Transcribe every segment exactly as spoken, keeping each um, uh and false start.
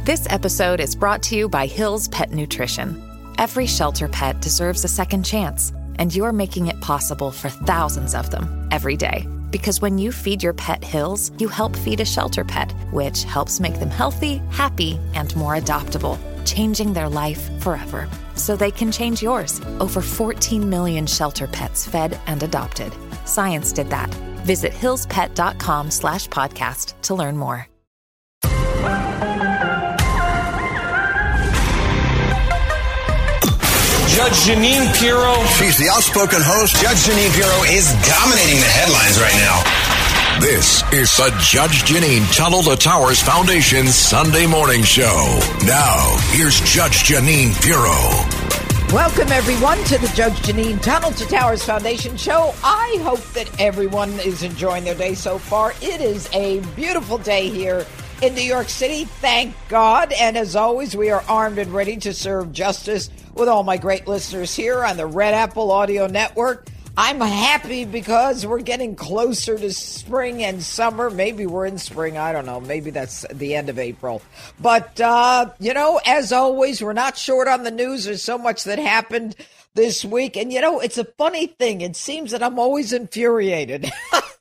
This episode is brought to you by Hill's Pet Nutrition. Every shelter pet deserves a second chance, and you're making it possible for thousands of them every day. Because when you feed your pet Hill's, you help feed a shelter pet, which helps make them healthy, happy, and more adoptable, changing their life forever. So they can change yours. Over fourteen million shelter pets fed and adopted. Science did that. Visit hillspet.com slash podcast to learn more. Judge Jeanine Pirro. She's the outspoken host. Judge Jeanine Pirro is dominating the headlines right now. This is the Judge Jeanine Tunnel to Towers Foundation Sunday morning show. Now, here's Judge Jeanine Pirro. Welcome, everyone, to the Judge Jeanine Tunnel to Towers Foundation show. I hope that everyone is enjoying their day so far. It is a beautiful day here in New York City, thank God. And as always, we are armed and ready to serve justice with all my great listeners here on the Red Apple Audio Network. I'm happy because we're getting closer to spring and summer. Maybe we're in spring. I don't know. Maybe that's the end of April. But, uh, you know, as always, we're not short on the news. There's so much that happened this week. And, you know, it's a funny thing. It seems that I'm always infuriated.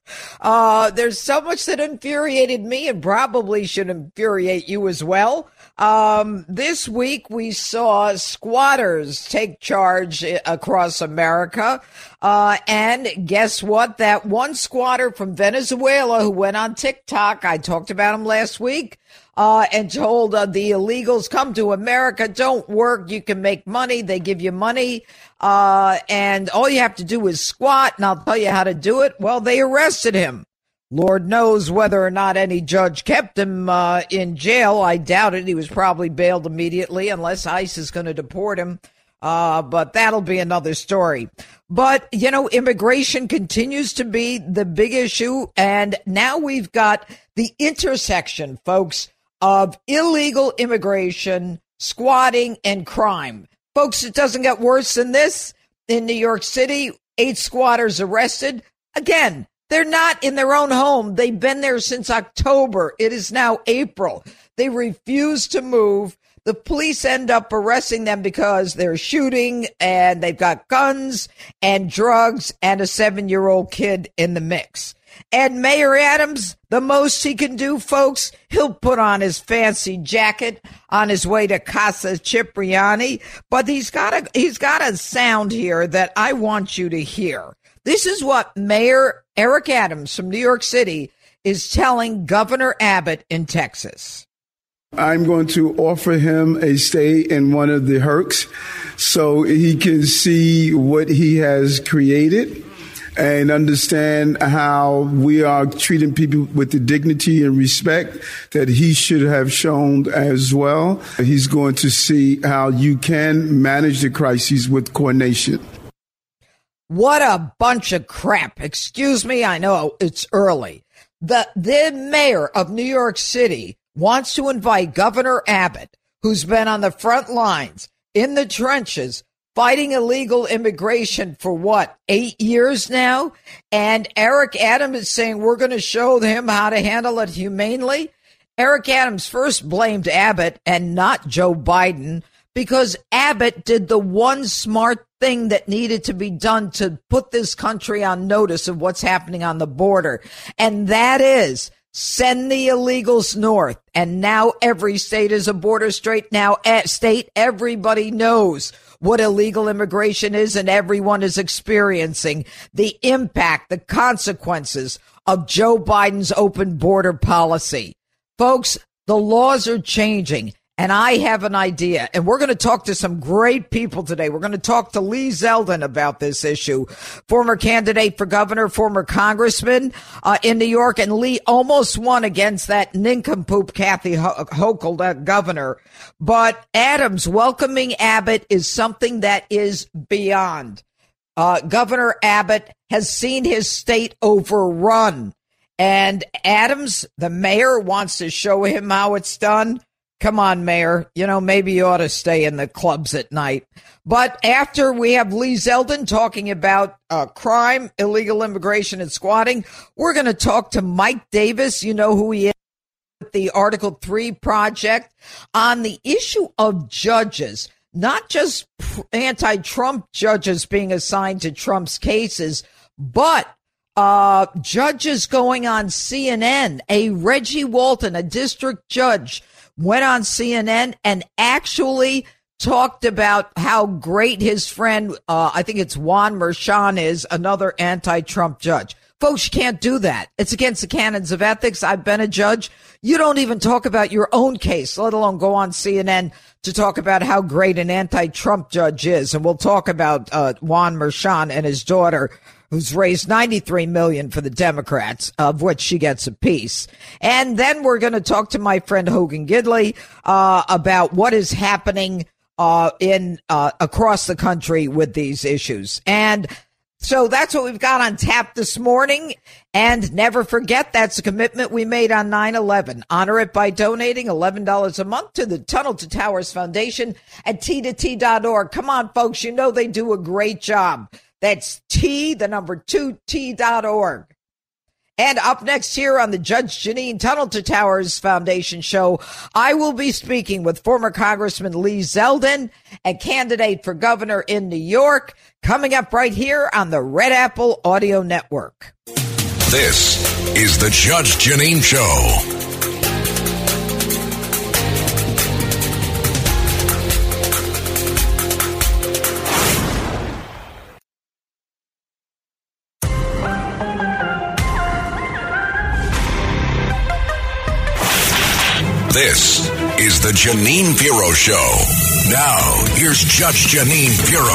uh, there's so much that infuriated me and probably should infuriate you as well. Um, this week we saw squatters take charge across America. Uh, and guess what? That one squatter from Venezuela who went on TikTok, I talked about him last week, uh, and told uh, the illegals, come to America, don't work, you can make money, they give you money, uh, and all you have to do is squat, and I'll tell you how to do it. Well, they arrested him. Lord knows whether or not any judge kept him uh, in jail. I doubt it. He was probably bailed immediately unless ICE is going to deport him. Uh, but that'll be another story. But, you know, immigration continues to be the big issue. And now we've got the intersection, folks, of illegal immigration, squatting, and crime. Folks, it doesn't get worse than this. In New York City, eight squatters arrested. Again, they're not in their own home. They've been there since October. It is now April. They refuse to move. The police end up arresting them because they're shooting and they've got guns and drugs and a seven-year-old kid in the mix. And Mayor Adams, the most he can do, folks, he'll put on his fancy jacket on his way to Casa Cipriani. But he's got a, he's got a sound here that I want you to hear. This is what Mayor Eric Adams from New York City is telling Governor Abbott in Texas. I'm going to offer him a stay in one of the H R Cs so he can see what he has created and understand how we are treating people with the dignity and respect that he should have shown as well. He's going to see how you can manage the crises with coordination. What a bunch of crap. Excuse me, I know it's early. The, the mayor of New York City wants to invite Governor Abbott, who's been on the front lines, in the trenches, fighting illegal immigration for what, eight years now? And Eric Adams is saying we're going to show him how to handle it humanely. Eric Adams first blamed Abbott and not Joe Biden because Abbott did the one smart thing that needed to be done to put this country on notice of what's happening on the border. And that is send the illegals north. And now every state is a border state. Now state, everybody knows what illegal immigration is, and everyone is experiencing the impact, the consequences of Joe Biden's open border policy. Folks, the laws are changing. And I have an idea, and we're going to talk to some great people today. We're going to talk to Lee Zeldin about this issue, former candidate for governor, former congressman uh, in New York. And Lee almost won against that nincompoop Kathy Hochul, that governor. But Adams welcoming Abbott is something that is beyond. Uh, Governor Abbott has seen his state overrun. And Adams, the mayor, wants to show him how it's done. Come on, Mayor. You know, maybe you ought to stay in the clubs at night. But after we have Lee Zeldin talking about uh, crime, illegal immigration, and squatting, we're going to talk to Mike Davis. You know who he is. with the Article three project on the issue of judges, not just anti-Trump judges being assigned to Trump's cases, but uh, judges going on C N N. A Reggie Walton, a district judge, went on C N N and actually talked about how great his friend, uh, I think it's Juan Merchan, is, another anti-Trump judge. Folks, you can't do that. It's against the canons of ethics. I've been a judge. You don't even talk about your own case, let alone go on C N N to talk about how great an anti-Trump judge is. And we'll talk about uh, Juan Merchan and his daughter, who's raised ninety-three million dollars for the Democrats, of which she gets a piece. And then we're going to talk to my friend Hogan Gidley uh, about what is happening uh, in uh, across the country with these issues. And so that's what we've got on tap this morning. And never forget, that's a commitment we made on nine eleven. Honor it by donating eleven dollars a month to the Tunnel to Towers Foundation at T two T dot org. Come on, folks. You know they do a great job. That's T, the number two, T dot org. And up next here on the Judge Jeanine Tunnel to Towers Foundation show, I will be speaking with former Congressman Lee Zeldin, a candidate for governor in New York, coming up right here on the Red Apple Audio Network. This is the Judge Jeanine Show. This is the Jeanine Pirro Show. Now, here's Judge Jeanine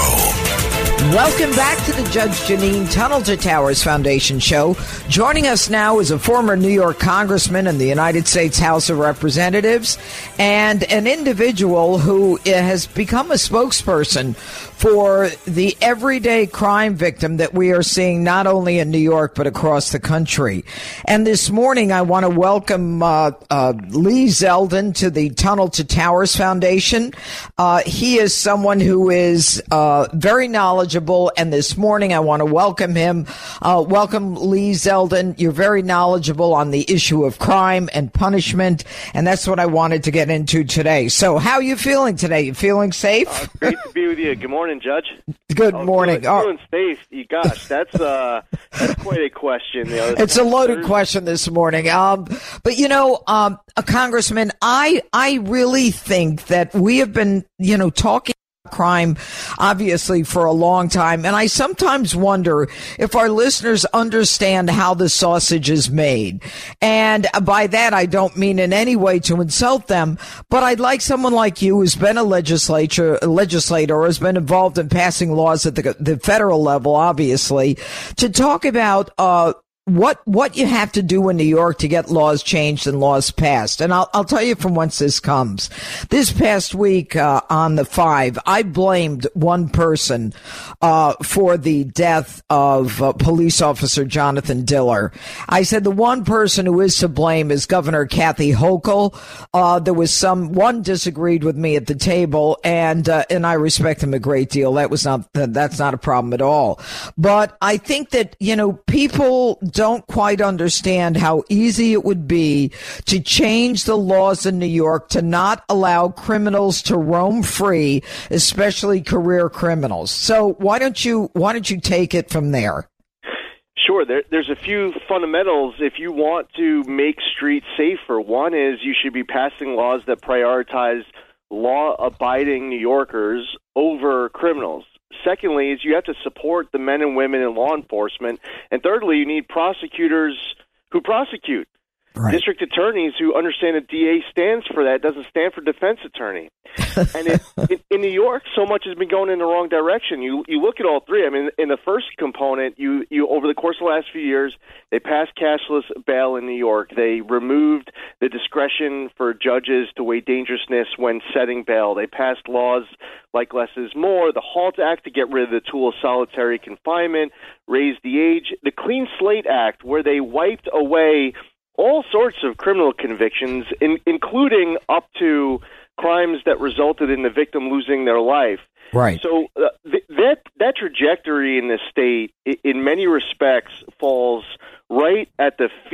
Pirro. Welcome back to the Judge Jeanine Tunnel to Towers Foundation show. Joining us now is a former New York congressman in the United States House of Representatives and an individual who has become a spokesperson for the everyday crime victim that we are seeing not only in New York but across the country. And this morning I want to welcome uh, uh, Lee Zeldin to the Tunnel to Towers Foundation. Uh, he is someone who is uh, very knowledgeable, and this morning I want to welcome him. Uh, welcome, Lee Zeldin. You're very knowledgeable on the issue of crime and punishment, and that's what I wanted to get into today. So how are you feeling today? You feeling safe? Uh, great to be with you. Good morning, Judge. Good oh, morning. Feeling, feeling safe? Gosh, that's, uh, that's quite a question. You know, it's a loaded question this morning. Um, but, you know, um, a congressman, I, I really think that we have been, you know, talking crime, obviously, for a long time. And I sometimes wonder if our listeners understand how the sausage is made. And by that, I don't mean in any way to insult them, but I'd like someone like you who's been a legislature, a legislator, or has been involved in passing laws at the, the federal level, obviously, to talk about, uh, What what you have to do in New York to get laws changed and laws passed. And I'll I'll tell you from whence this comes. This past week uh, on the Five, I blamed one person uh for the death of uh, police officer Jonathan Diller. I said the one person who is to blame is Governor Kathy Hochul. Uh there was some one disagreed with me at the table, and uh, and I respect him a great deal. That was not that's not a problem at all. But I think that, you know, people don't quite understand how easy it would be to change the laws in New York to not allow criminals to roam free, especially career criminals. So why don't you why don't you take it from there? Sure. There, there's a few fundamentals if you want to make streets safer. One is you should be passing laws that prioritize law-abiding New Yorkers over criminals. Secondly, is you have to support the men and women in law enforcement. And thirdly, you need prosecutors who prosecute. Right. District attorneys who understand that D A stands for that, doesn't stand for defense attorney. And it, in, in New York, so much has been going in the wrong direction. You you look at all three. I mean, in the first component, you, you over the course of the last few years, they passed cashless bail in New York. They removed the discretion for judges to weigh dangerousness when setting bail. They passed laws like less is more, the HALT Act to get rid of the tool of solitary confinement, raised the age, the Clean Slate Act, where they wiped away all sorts of criminal convictions, in, including up to crimes that resulted in the victim losing their life. Right. So uh, th- that that trajectory in this state, I- in many respects, falls right at the feet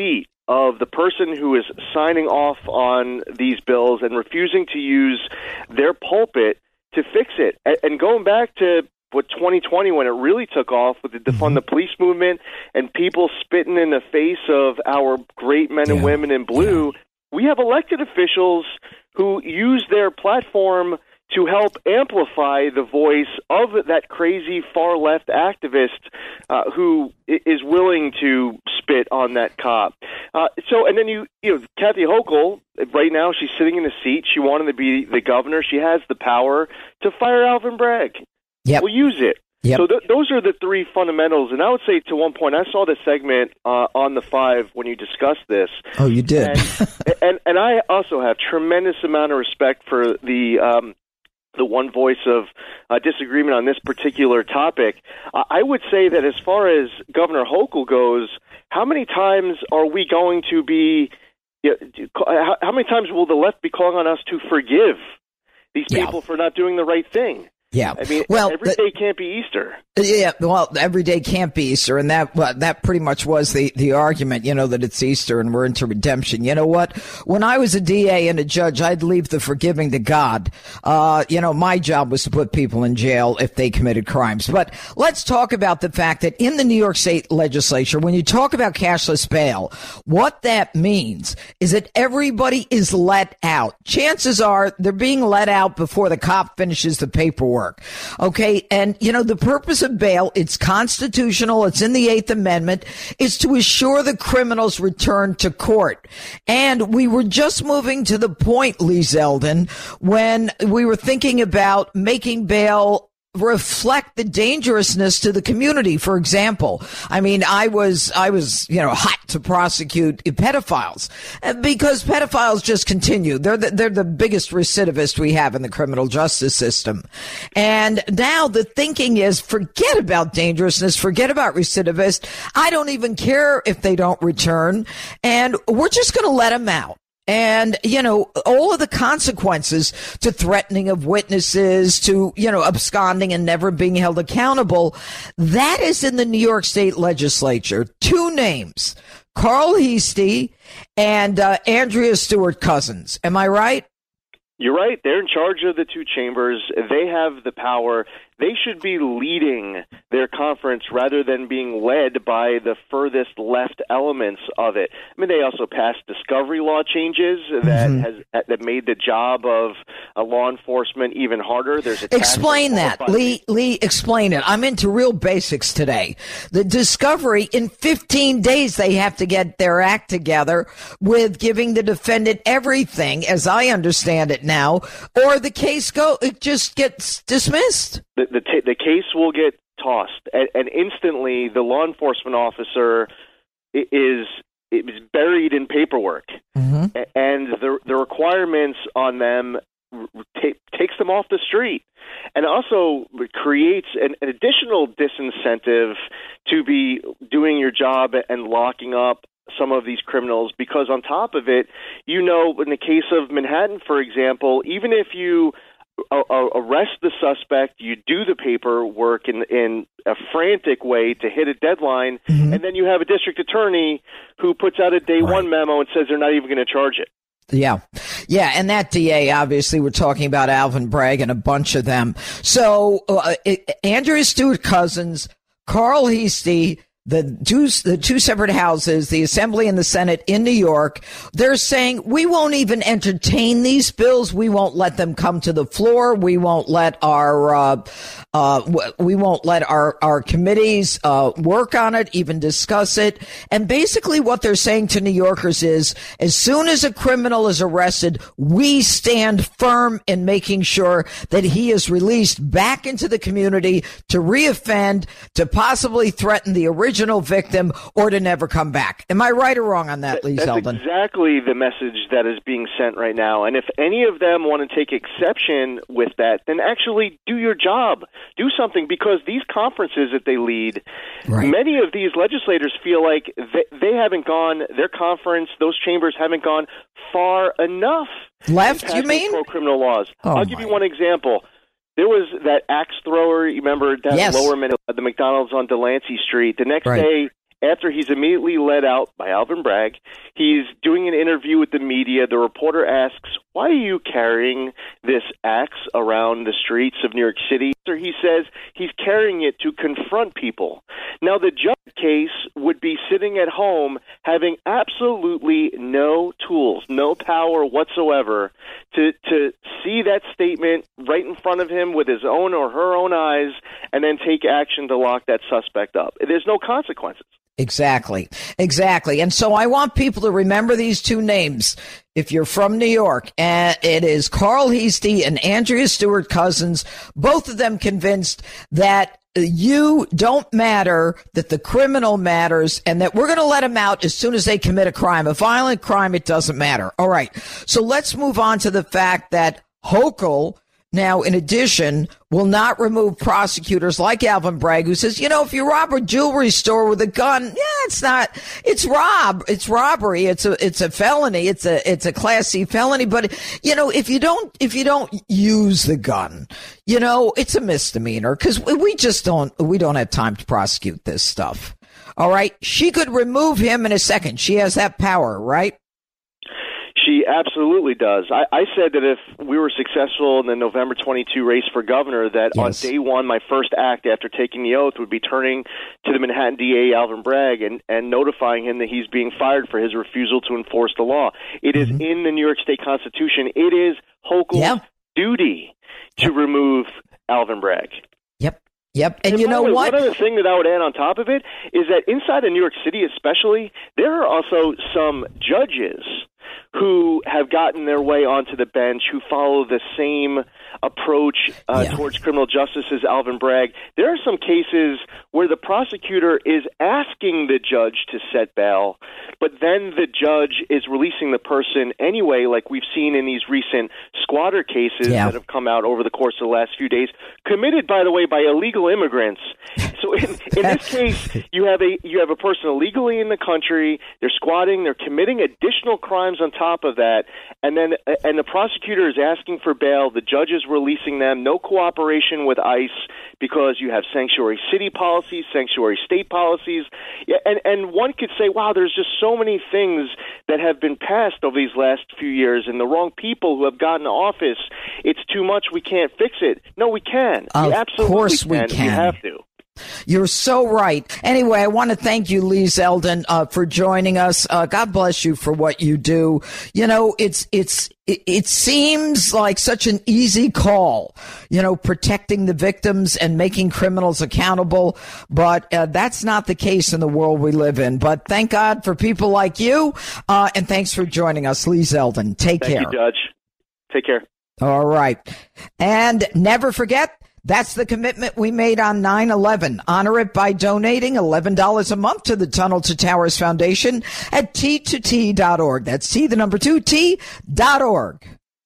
of the person who is signing off on these bills and refusing to use their pulpit to fix it. And going back to what twenty twenty, when it really took off with the defund the police movement and people spitting in the face of our great men yeah. and women in blue, yeah. we have elected officials who use their platform to help amplify the voice of that crazy far-left activist uh, who is willing to spit on that cop. Uh, so, and then you, you know, Kathy Hochul, right now she's sitting in the seat. She wanted to be the governor. She has the power to fire Alvin Bragg. Yep. We'll use it. Yep. So th- those are the three fundamentals. And I would say to one point, I saw the segment uh, on the Five when you discussed this. Oh, you did. And, and, and I also have tremendous amount of respect for the um, the one voice of uh, disagreement on this particular topic. Uh, I would say that as far as Governor Hochul goes, how many times are we going to be, you know, how, how many times will the left be calling on us to forgive these people yeah. for not doing the right thing? Yeah. I mean, well, every day can't be Easter. Yeah, well, every day can't be Easter, and that well, that pretty much was the, the argument, you know, that it's Easter and we're into redemption. You know what? When I was a D A and a judge, I'd leave the forgiving to God. Uh, you know, my job was to put people in jail if they committed crimes. But let's talk about the fact that in the New York State legislature, when you talk about cashless bail, what that means is that everybody is let out. Chances are they're being let out before the cop finishes the paperwork. Okay, and, you know, the purpose of bail, it's constitutional, it's in the Eighth Amendment, is to assure the criminals return to court. And we were just moving to the point, Lee Zeldin, when we were thinking about making bail reflect the dangerousness to the community. For example, I mean, I was, I was, you know, hot to prosecute pedophiles because pedophiles just continue. They're the, they're the biggest recidivist we have in the criminal justice system. And now the thinking is forget about dangerousness, forget about recidivist. I don't even care if they don't return, and we're just going to let them out. And, you know, all of the consequences to threatening of witnesses, to, you know, absconding and never being held accountable, that is in the New York State legislature. Two names, Carl Heastie and uh, Andrea Stewart-Cousins. Am I right? You're right. They're in charge of the two chambers. They have the power. They should be leading their conference rather than being led by the furthest left elements of it. I mean, they also passed discovery law changes that mm-hmm. has that made the job of uh, law enforcement even harder. There's a explain that, Lee. Lee, explain it. I'm into real basics today. The discovery in fifteen days, they have to get their act together with giving the defendant everything, as I understand it now, or the case go it just gets dismissed. The, the, t- the case will get tossed, and, and instantly the law enforcement officer is is buried in paperwork, mm-hmm. and the the requirements on them t- takes them off the street, and also creates an, an additional disincentive to be doing your job and locking up some of these criminals, because on top of it, you know, in the case of Manhattan, for example, even if you Uh, uh, arrest the suspect, you do the paperwork in in a frantic way to hit a deadline, mm-hmm. and then you have a district attorney who puts out a day right. one memo and says they're not even going to charge it. Yeah. Yeah. And that D A, obviously, we're talking about Alvin Bragg and a bunch of them. So uh, it, Andrea Stewart-Cousins, Carl Heastie, The two, the two separate houses, the Assembly and the Senate in New York, they're saying we won't even entertain these bills. We won't let them come to the floor. We won't let our, uh, uh, we won't let our, our committees, uh, work on it, even discuss it. And basically what they're saying to New Yorkers is, as soon as a criminal is arrested, we stand firm in making sure that he is released back into the community to reoffend, to possibly threaten the original original victim, or to never come back. Am I right or wrong on that, Lee That's Zeldin? Exactly the message that is being sent right now. And if any of them want to take exception with that, then actually do your job. Do something, because these conferences that they lead, right. many of these legislators feel like they, they haven't gone, their conference, those chambers haven't gone far enough. Left, you mean? Pro-criminal laws. Oh, I'll give you one example. There was that axe thrower, you remember, down yes. Lower Manhattan, at the McDonald's on Delancey Street. The next right. day, after he's immediately led out by Alvin Bragg, he's doing an interview with the media. The reporter asks, why are you carrying this axe around the streets of New York City? He says he's carrying it to confront people. Now, the judge case would be sitting at home having absolutely no tools, no power whatsoever to to see that statement right in front of him with his own or her own eyes and then take action to lock that suspect up. There's no consequences. Exactly. Exactly. And so I want people to remember these two names. If you're from New York, and it is Carl Heastie and Andrea Stewart Cousins, both of them convinced that you don't matter, that the criminal matters, and that we're going to let them out as soon as they commit a crime. A violent crime, it doesn't matter. All right. So let's move on to the fact that Hochul, now, in addition, will not remove prosecutors like Alvin Bragg, who says, you know, if you rob a jewelry store with a gun, yeah, it's not, it's rob, it's robbery, it's a, it's a felony, it's a, it's a Class C felony. But, you know, if you don't, if you don't use the gun, you know, it's a misdemeanor because we just don't, we don't have time to prosecute this stuff. All right. She could remove him in a second. She has that power, right? She absolutely does. I, I said that if we were successful in the November twenty-two race for governor, that yes. on day one, my first act after taking the oath would be turning to the Manhattan D A, Alvin Bragg, and, and notifying him that he's being fired for his refusal to enforce the law. It is mm-hmm. in the New York State Constitution. It is Hochul's yeah. duty to yep. remove Alvin Bragg. Yep. Yep. And, and you know way, what? One other thing that I would add on top of it is that inside of New York City especially, there are also some judges who have gotten their way onto the bench, who follow the same approach uh, yeah. towards criminal justice as Alvin Bragg. There are some cases where the prosecutor is asking the judge to set bail, but then the judge is releasing the person anyway, like we've seen in these recent squatter cases yeah. that have come out over the course of the last few days, committed, by the way, by illegal immigrants. So in, in this case, you have a you have a person illegally in the country, they're squatting, they're committing additional crimes on top of that, and then and the prosecutor is asking for bail, the judge is releasing them, no cooperation with ICE because you have sanctuary city policies, sanctuary state policies, yeah, and, and one could say, wow, there's just so many things that have been passed over these last few years and the wrong people who have gotten office, it's too much, we can't fix it. No, we can. Of we absolutely course can. we can. We have to. You're so right. Anyway, I want to thank you, Lee Zeldin, uh, for joining us. Uh, God bless you for what you do. You know, it's, it's, it, it seems like such an easy call, you know, protecting the victims and making criminals accountable. But uh, that's not the case in the world we live in. But thank God for people like you. Uh, and thanks for joining us, Lee Zeldin. Take thank care. Thank you, Judge. Take care. All right. And never forget, that's the commitment we made on nine eleven. Honor it by donating eleven dollars a month to the Tunnel to Towers Foundation at T two T dot org. That's T, the number two, T dot org.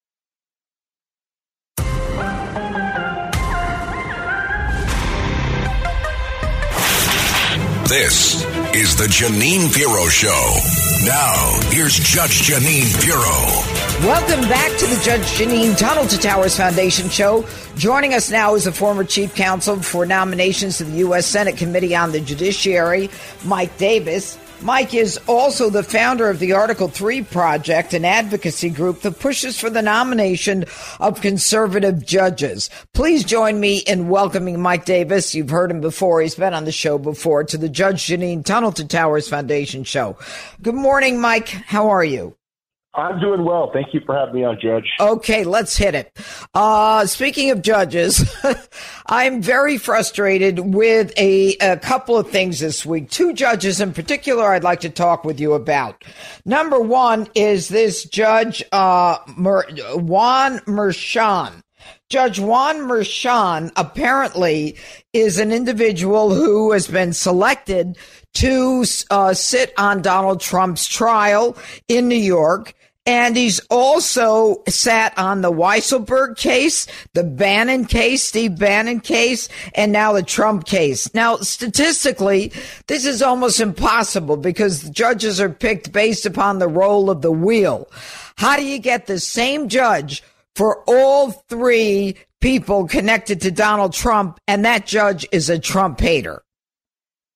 This is the Jeanine Pirro Show. Now, here's Judge Jeanine Pirro. Welcome back to the Judge Jeanine Tunnel to Towers Foundation Show. Joining us now is the former chief counsel for nominations to the U S Senate Committee on the Judiciary, Mike Davis. Mike is also the founder of the Article three Project, an advocacy group that pushes for the nomination of conservative judges. Please join me in welcoming Mike Davis. You've heard him before. He's been on the show before, to the Judge Jeanine Tunnel to Towers Foundation Show. Good morning, Mike. How are you? I'm doing well. Thank you for having me on, Judge. Okay, let's hit it. Uh, speaking of judges, I'm very frustrated with a, a couple of things this week. Two judges in particular I'd like to talk with you about. Number one is this Judge uh, Mer- Juan Merchan. Judge Juan Merchan apparently is an individual who has been selected to uh, sit on Donald Trump's trial in New York. And he's also sat on the Weisselberg case, the Bannon case, Steve Bannon case, and now the Trump case. Now, statistically, this is almost impossible because judges are picked based upon the roll of the wheel. How do you get the same judge for all three people connected to Donald Trump, and that judge is a Trump hater?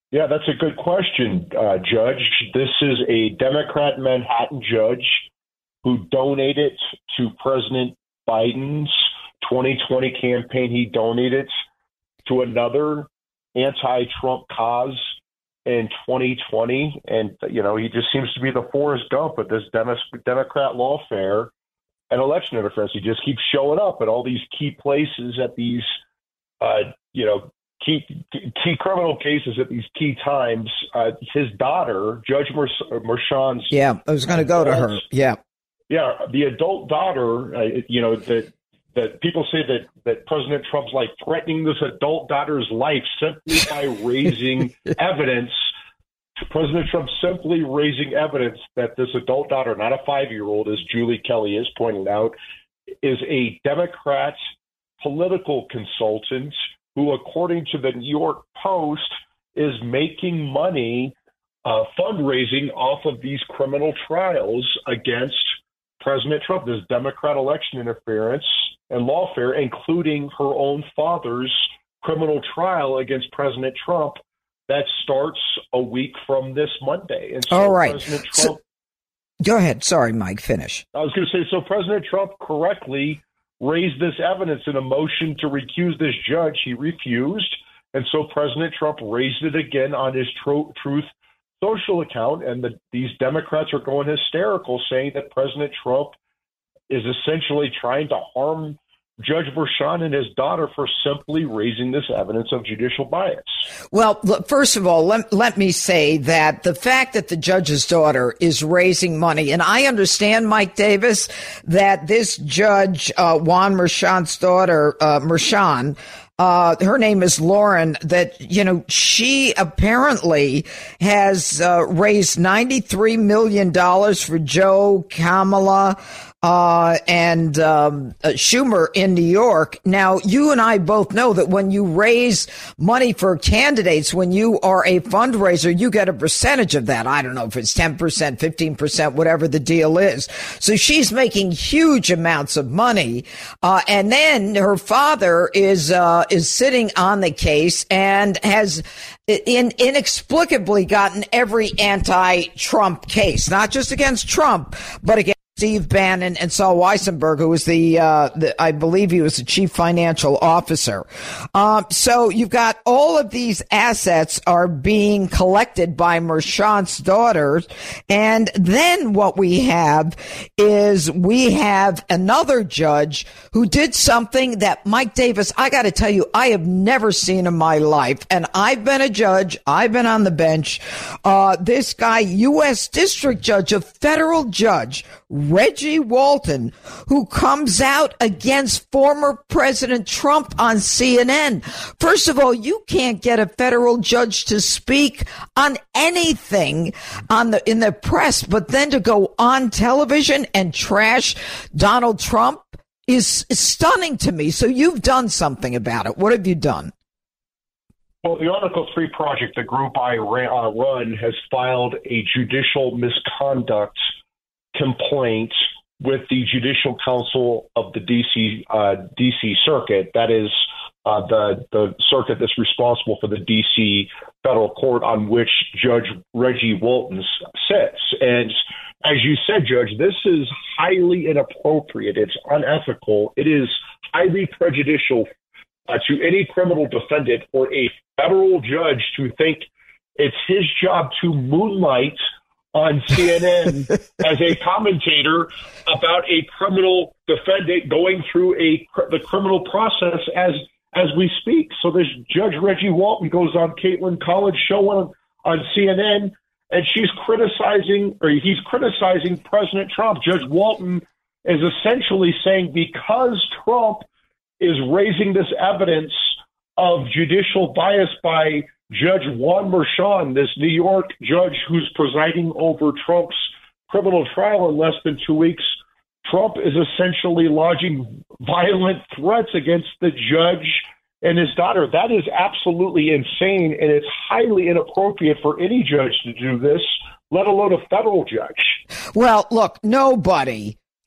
Yeah, that's a good question, uh, Judge. This is a Democrat Manhattan judge who donated to President Biden's twenty twenty campaign. He donated to another anti-Trump cause in twenty twenty. And, you know, he just seems to be the Forrest Gump of this Dem- Democrat lawfare and election interference. He just keeps showing up at all these key places at these, uh, you know, key key criminal cases at these key times. Uh, his daughter, Judge Merchan's. Yeah, I was going to go to her. Yeah. Yeah, the adult daughter, uh, you know, that that people say that, that President Trump's like threatening this adult daughter's life simply by raising evidence. President Trump simply raising evidence that this adult daughter, not a five-year-old, as Julie Kelly is pointing out, is a Democrat political consultant who, according to the New York Post, is making money uh, fundraising off of these criminal trials against President Trump, this Democrat election interference and lawfare, including her own father's criminal trial against President Trump that starts a week from this Monday. And so All right. President Trump, so, go ahead. Sorry, Mike, finish. I was going to say, so President Trump correctly raised this evidence in a motion to recuse this judge. He refused. And so President Trump raised it again on his tro- Truth Social account. And the, these Democrats are going hysterical, saying that President Trump is essentially trying to harm Judge Merchan and his daughter for simply raising this evidence of judicial bias. Well, look, first of all, let, let me say that the fact that the judge's daughter is raising money, and I understand, Mike Davis, that this judge, uh, Juan Merchan's daughter, uh, Merchan, Uh, her name is Lauren, that, you know, she apparently has uh, raised ninety-three million dollars for Joe, Kamala, uh, and um, uh, Schumer in New York. Now, you and I both know that when you raise money for candidates, when you are a fundraiser, you get a percentage of that. I don't know if it's ten percent, fifteen percent, whatever the deal is. So she's making huge amounts of money. Uh, and then her father is, uh, is sitting on the case and has in, inexplicably gotten every anti-Trump case, not just against Trump, but against Steve Bannon and Saul Weissenberg, who was the, uh, the, I believe he was the chief financial officer. Um, so you've got all of these assets are being collected by Merchan's daughters. And then what we have is we have another judge who did something that, Mike Davis, I got to tell you, I have never seen in my life. And I've been a judge. I've been on the bench. Uh, this guy, U S district judge, a federal judge, Reggie Walton, who comes out against former President Trump on C N N. First of all, you can't get a federal judge to speak on anything on the in the press, but then to go on television and trash Donald Trump is, is stunning to me. So you've done something about it. What have you done? Well, the Article three Project, the group I run, has filed a judicial misconduct complaint with the Judicial Council of the D C uh, D C Circuit. That is uh, the the circuit that's responsible for the D C federal court on which Judge Reggie Walton sits. And as you said, Judge, this is highly inappropriate. It's unethical. It is highly prejudicial uh, to any criminal defendant for a federal judge to think it's his job to moonlight on C N N as a commentator about a criminal defendant going through a the criminal process as as we speak. So this Judge Reggie Walton goes on Caitlin Collins' show on, on C N N, and she's criticizing, or he's criticizing President Trump. Judge Walton is essentially saying because Trump is raising this evidence of judicial bias by Judge Juan Merchan, this New York judge who's presiding over Trump's criminal trial in less than two weeks, Trump is essentially lodging violent threats against the judge and his daughter. That is absolutely insane, and it's highly inappropriate for any judge to do this, let alone a federal judge. Well, look, nobody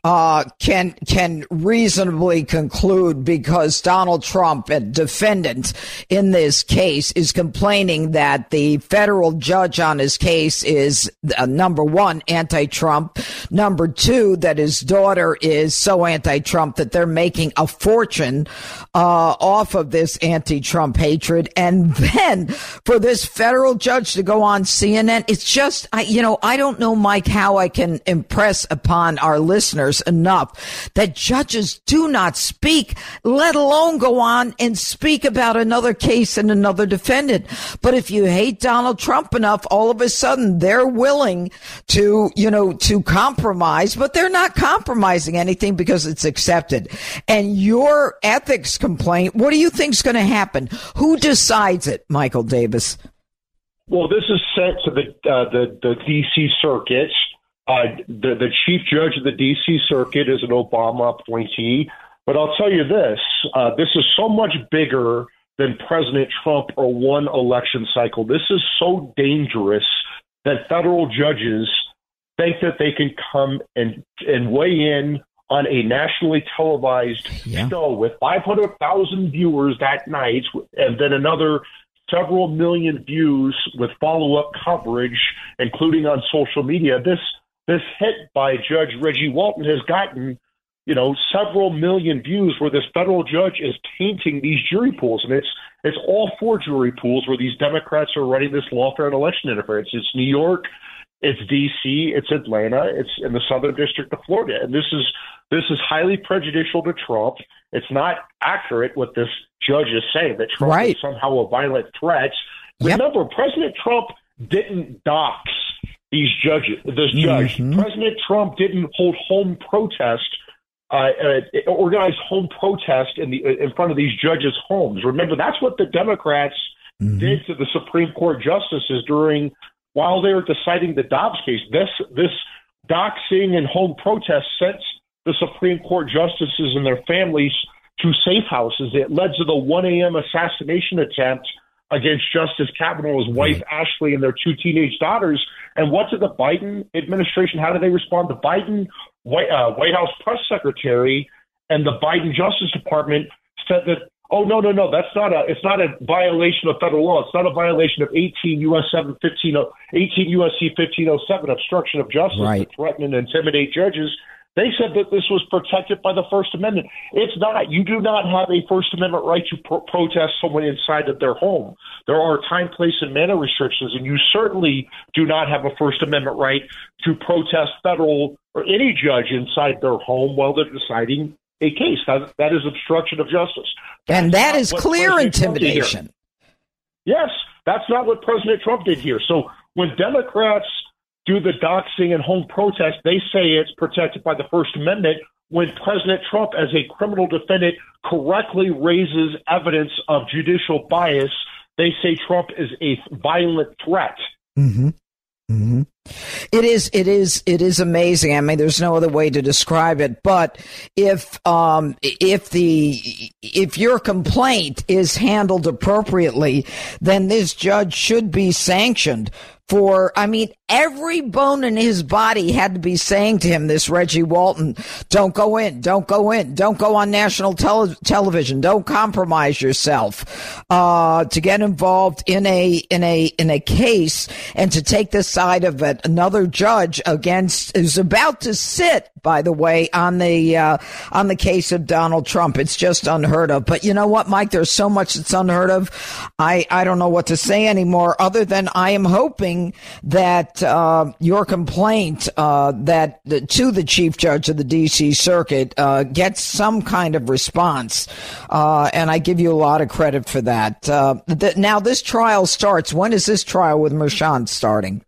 uh, can can reasonably conclude, because Donald Trump, a defendant in this case, is complaining that the federal judge on his case is, uh, number one, anti-Trump, number two, that his daughter is so anti-Trump that they're making a fortune uh, off of this anti-Trump hatred, and then for this federal judge to go on C N N, it's just, I, you know, I don't know, Mike, how I can impress upon our listeners enough that judges do not speak, let alone go on and speak about another case and another defendant. But if you hate Donald Trump enough, all of a sudden they're willing to, you know, to compromise, but they're not compromising anything because it's accepted. And your ethics complaint, what do you think is going to happen? Who decides it, Michael Davis? Well, this is sent to the uh, the, the D C Circuit. Uh, the, the chief judge of the D C Circuit is an Obama appointee. But I'll tell you this, uh, this is so much bigger than President Trump or one election cycle. This is so dangerous that federal judges think that they can come and, and weigh in on a nationally televised yeah. show with five hundred thousand viewers that night, and then another several million views with follow-up coverage, including on social media. This This hit by Judge Reggie Walton has gotten, you know, several million views, where this federal judge is tainting these jury pools. And it's it's all four jury pools where these Democrats are running this lawfare and election interference. It's New York, it's D C, it's Atlanta, it's in the Southern District of Florida. And this is this is highly prejudicial to Trump. It's not accurate what this judge is saying, that Trump right. is somehow a violent threat. Yep. Remember, President Trump didn't dox these judges, this judge. Mm-hmm. President Trump didn't hold home protest, uh, uh, organized home protest in the in front of these judges' homes. Remember, that's what the Democrats mm-hmm. did to the Supreme Court justices during while they were deciding the Dobbs case. This this doxing and home protest sent the Supreme Court justices and their families to safe houses. It led to the one a.m. assassination attempt against Justice Kavanaugh's wife, Ashley, and their two teenage daughters. And what did the Biden administration, how did they respond? The Biden White, uh, White House press secretary and the Biden Justice Department said that, oh, no, no, no, that's not a, it's not a violation of federal law. It's not a violation of eighteen U S seven fifteen, eighteen U S C fifteen oh seven, obstruction of justice, right. to threaten and intimidate judges. They said that this was protected by the First Amendment. It's not. You do not have a First Amendment right to pro- protest someone inside of their home. There are time, place, and manner restrictions, and you certainly do not have a First Amendment right to protest federal or any judge inside their home while they're deciding a case. That, that is obstruction of justice. That's and that is clear intimidation. Yes, that's not what President Trump did here. So when Democrats do the doxing and home protest, they say it's protected by the First Amendment. When President Trump, as a criminal defendant, correctly raises evidence of judicial bias, they say Trump is a violent threat. Mm-hmm. Mm-hmm. It is, it is, it is amazing. I mean, there's no other way to describe it. But if, um, if the, if your complaint is handled appropriately, then this judge should be sanctioned for, I mean, every bone in his body had to be saying to him, this Reggie Walton, don't go in, don't go in, don't go on national tele- television, don't compromise yourself, uh, to get involved in a, in a, in a case and to take the side of it. Another judge against is about to sit, by the way, on the, uh, on the case of Donald Trump. It's just unheard of. But you know what, Mike? There's so much that's unheard of. I, I don't know what to say anymore other than I am hoping that uh, your complaint uh, that the, to the chief judge of the D C Circuit uh, gets some kind of response, uh, and I give you a lot of credit for that. Uh, th- now, this trial starts. When is this trial with Merchan starting?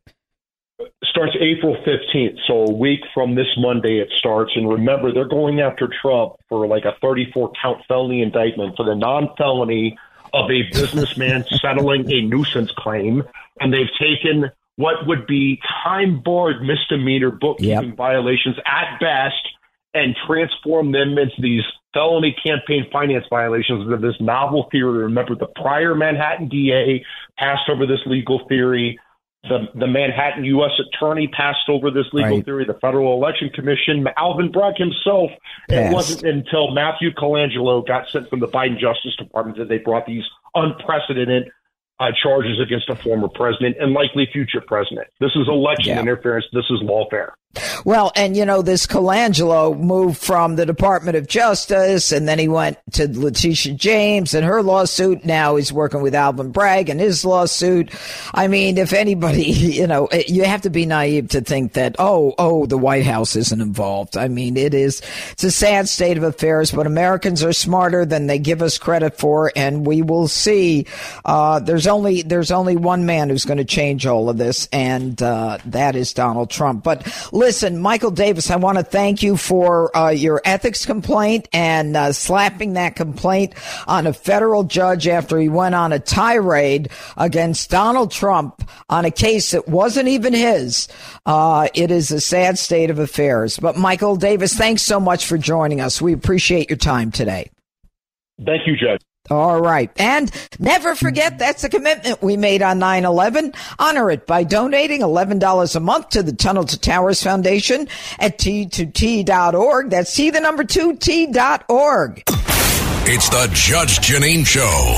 Starts April fifteenth, so a week from this Monday it starts. And remember, they're going after Trump for like a thirty-four count felony indictment for the non-felony of a businessman settling a nuisance claim. And they've taken what would be time-barred misdemeanor bookkeeping yep. violations at best and transformed them into these felony campaign finance violations of this novel theory. Remember, the prior Manhattan D A passed over this legal theory. The, the Manhattan U S attorney passed over this legal right. theory. The Federal Election Commission, Alvin Bragg himself. Passed. It wasn't until Matthew Colangelo got sent from the Biden Justice Department that they brought these unprecedented uh, charges against a former president and likely future president. This is election yeah. interference. This is lawfare. Well, and, you know, this Colangelo moved from the Department of Justice, and then he went to Letitia James and her lawsuit. Now he's working with Alvin Bragg and his lawsuit. I mean, if anybody, you know, you have to be naive to think that, oh, oh, the White House isn't involved. I mean, it is, it's a sad state of affairs, but Americans are smarter than they give us credit for, and we will see. Uh, there's only, there's only one man who's going to change all of this, and uh, that is Donald Trump. But listen, Michael Davis, I want to thank you for uh, your ethics complaint and uh, slapping that complaint on a federal judge after he went on a tirade against Donald Trump on a case that wasn't even his. Uh, it is a sad state of affairs. But Michael Davis, thanks so much for joining us. We appreciate your time today. Thank you, Judge. All right. And never forget, that's a commitment we made on nine eleven. Honor it by donating eleven dollars a month to the Tunnel to Towers Foundation at T two T dot org. That's T the number two T dot org. It's the Judge Jeanine Show.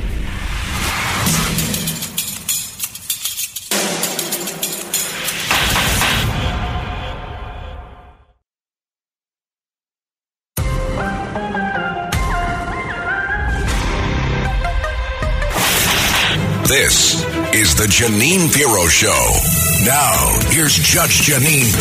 This is the Jeanine Pirro Show. Now, here's Judge Jeanine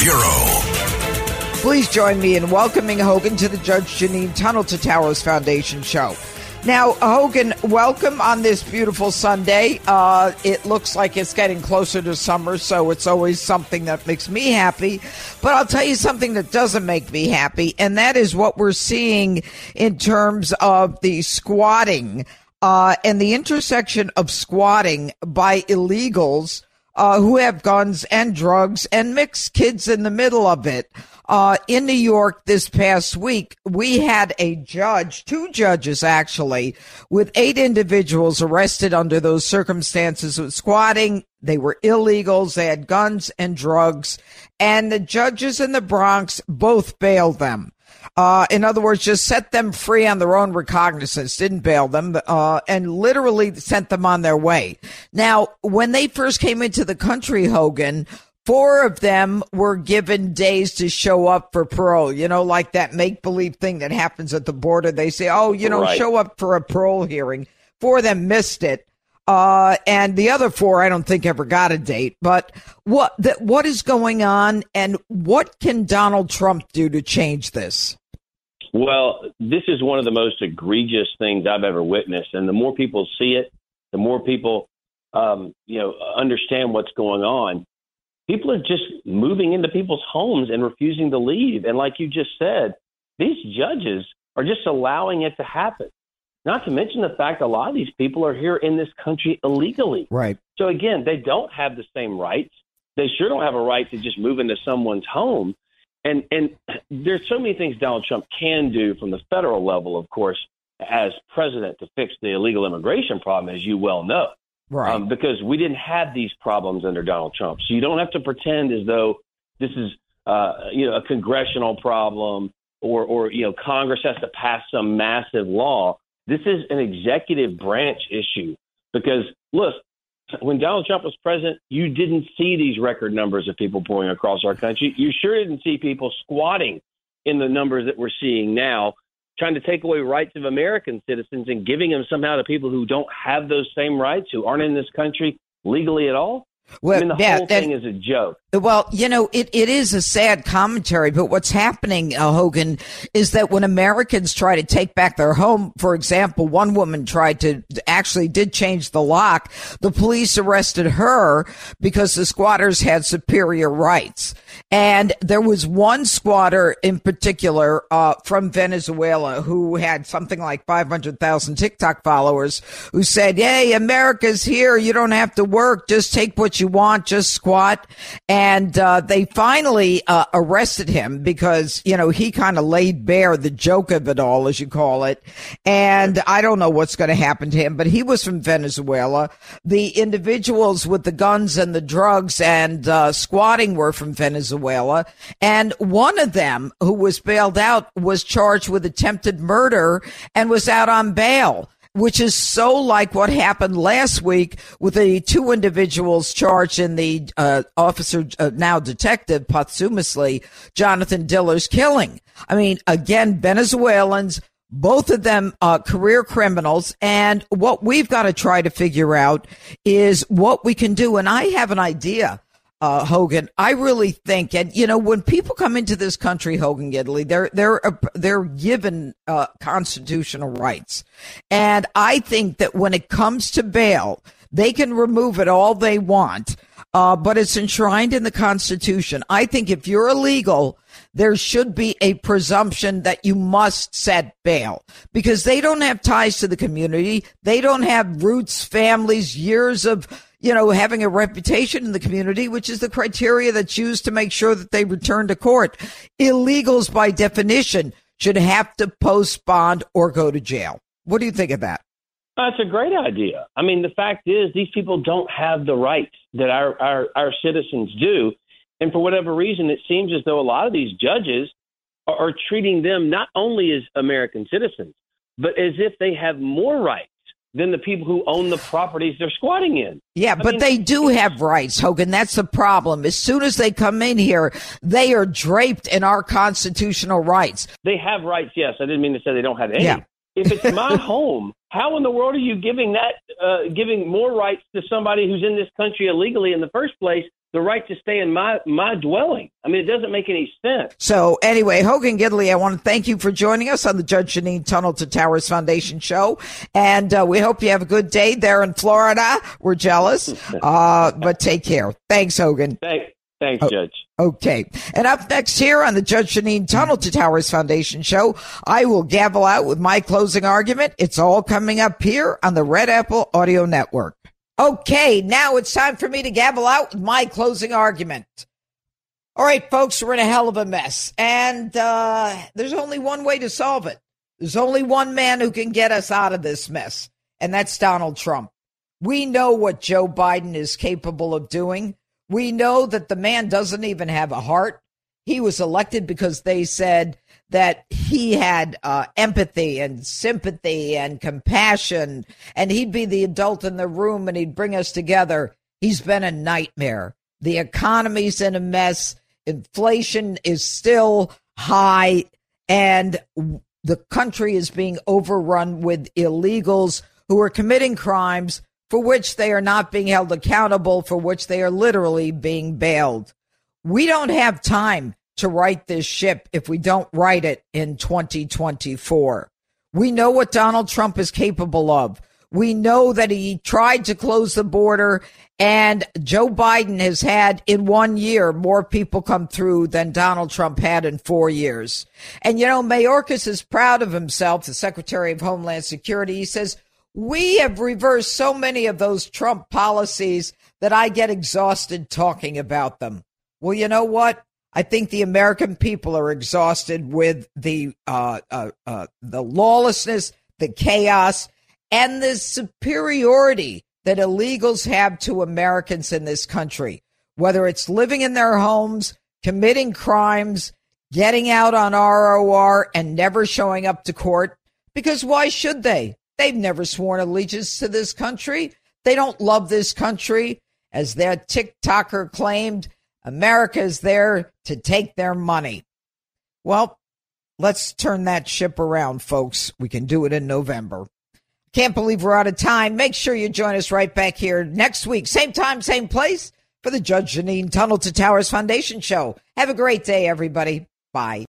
Pirro. Please join me in welcoming Hogan to the Judge Jeanine Tunnel to Towers Foundation show. Now, Hogan, welcome on this beautiful Sunday. Uh, it looks like it's getting closer to summer, so it's always something that makes me happy. But I'll tell you something that doesn't make me happy, and that is what we're seeing in terms of the squatting Uh, and the intersection of squatting by illegals uh, who have guns and drugs and mixed kids in the middle of it. Uh, in New York this past week, we had a judge, two judges actually, with eight individuals arrested under those circumstances of squatting. They were illegals. They had guns and drugs. And the judges in the Bronx both bailed them. Uh, in other words, just set them free on their own recognizance, didn't bail them, uh, and literally sent them on their way. Now, when they first came into the country, Hogan, four of them were given days to show up for parole. You know, like that make-believe thing that happens at the border. They say, oh, you know, right. show up for a parole hearing. Four of them missed it. Uh, and the other four, I don't think ever got a date. But what the, what is going on, and what can Donald Trump do to change this? Well, this is one of the most egregious things I've ever witnessed. And the more people see it, the more people, um, you know, understand what's going on. People are just moving into people's homes and refusing to leave. And like you just said, these judges are just allowing it to happen. Not to mention the fact a lot of these people are here in this country illegally. Right. So, again, they don't have the same rights. They sure don't have a right to just move into someone's home. And and there's so many things Donald Trump can do from the federal level, of course, as president to fix the illegal immigration problem, as you well know. Right. Um, because we didn't have these problems under Donald Trump. So you don't have to pretend as though this is, uh, you know, a congressional problem or, or, you know, Congress has to pass some massive law. This is an executive branch issue because, look, when Donald Trump was president, you didn't see these record numbers of people pouring across our country. You sure didn't see people squatting in the numbers that we're seeing now, trying to take away rights of American citizens and giving them somehow to people who don't have those same rights, who aren't in this country legally at all. Well, I mean, the yeah, whole that, thing is a joke. Well, you know, it, it is a sad commentary, but what's happening, uh, Hogan, is that when Americans try to take back their home, for example, one woman tried to actually did change the lock. The police arrested her because the squatters had superior rights. And there was one squatter in particular, uh, from Venezuela who had something like five hundred thousand TikTok followers who said, hey, America's here. You don't have to work. Just take what you want. Just squat. And And uh, they finally uh, arrested him because, you know, he kind of laid bare the joke of it all, as you call it. And I don't know what's going to happen to him, but he was from Venezuela. The individuals with the guns and the drugs and uh, squatting were from Venezuela. And one of them, who was bailed out, was charged with attempted murder and was out on bail, which is so like what happened last week with the two individuals charged in the uh, officer, uh, now detective, posthumously, Jonathan Diller's killing. I mean, again, Venezuelans, both of them uh, career criminals. And what we've got to try to figure out is what we can do. And I have an idea. Uh, Hogan, I really think, and you know, when people come into this country, Hogan Gidley, they're they're uh, they're given uh, constitutional rights, and I think that when it comes to bail, they can remove it all they want, uh, but it's enshrined in the Constitution. I think if you're illegal, there should be a presumption that you must set bail because they don't have ties to the community, they don't have roots, families, years of, you know, having a reputation in the community, which is the criteria that's used to make sure that they return to court. Illegals, by definition, should have to post bond or go to jail. What do you think of that? That's a great idea. I mean, the fact is these people don't have the rights that our, our, our citizens do. And for whatever reason, it seems as though a lot of these judges are, are treating them not only as American citizens, but as if they have more rights than the people who own the properties they're squatting in. Yeah, I but mean, they do have rights, Hogan. That's the problem. As soon as they come in here, they are draped in our constitutional rights. They have rights, yes. I didn't mean to say they don't have any. Yeah. If it's my home, how in the world are you giving that, uh, giving more rights to somebody who's in this country illegally in the first place, the right to stay in my, my dwelling? I mean, it doesn't make any sense. So anyway, Hogan Gidley, I want to thank you for joining us on the Judge Jeanine Tunnel to Towers Foundation show. And uh, we hope you have a good day there in Florida. We're jealous, uh, but take care. Thanks, Hogan. Thanks, Thanks oh, Judge. Okay. And up next here on the Judge Jeanine Tunnel to Towers Foundation show, I will gavel out with my closing argument. It's all coming up here on the Red Apple Audio Network. Okay, now it's time for me to gavel out with my closing argument. All right, folks, we're in a hell of a mess, and uh, there's only one way to solve it. There's only one man who can get us out of this mess, and that's Donald Trump. We know what Joe Biden is capable of doing. We know that the man doesn't even have a heart. He was elected because they said that he had uh, empathy and sympathy and compassion, and he'd be the adult in the room and he'd bring us together. He's been a nightmare. The economy's in a mess. Inflation is still high, and the country is being overrun with illegals who are committing crimes for which they are not being held accountable, for which they are literally being bailed. We don't have time to right this ship if we don't right it in twenty twenty-four. We know what Donald Trump is capable of. We know that he tried to close the border, and Joe Biden has had in one year more people come through than Donald Trump had in four years. And, you know, Mayorkas is proud of himself, the Secretary of Homeland Security. He says, we have reversed so many of those Trump policies that I get exhausted talking about them. Well, you know what? I think the American people are exhausted with the uh, uh, uh, the lawlessness, the chaos, and the superiority that illegals have to Americans in this country, whether it's living in their homes, committing crimes, getting out on R O R, and never showing up to court. Because why should they? They've never sworn allegiance to this country. They don't love this country. As their TikToker claimed, America is there to take their money. Well, let's turn that ship around, folks. We can do it in November. Can't believe we're out of time. Make sure you join us right back here next week. Same time, same place for the Judge Jeanine Tunnel to Towers Foundation show. Have a great day, everybody. Bye.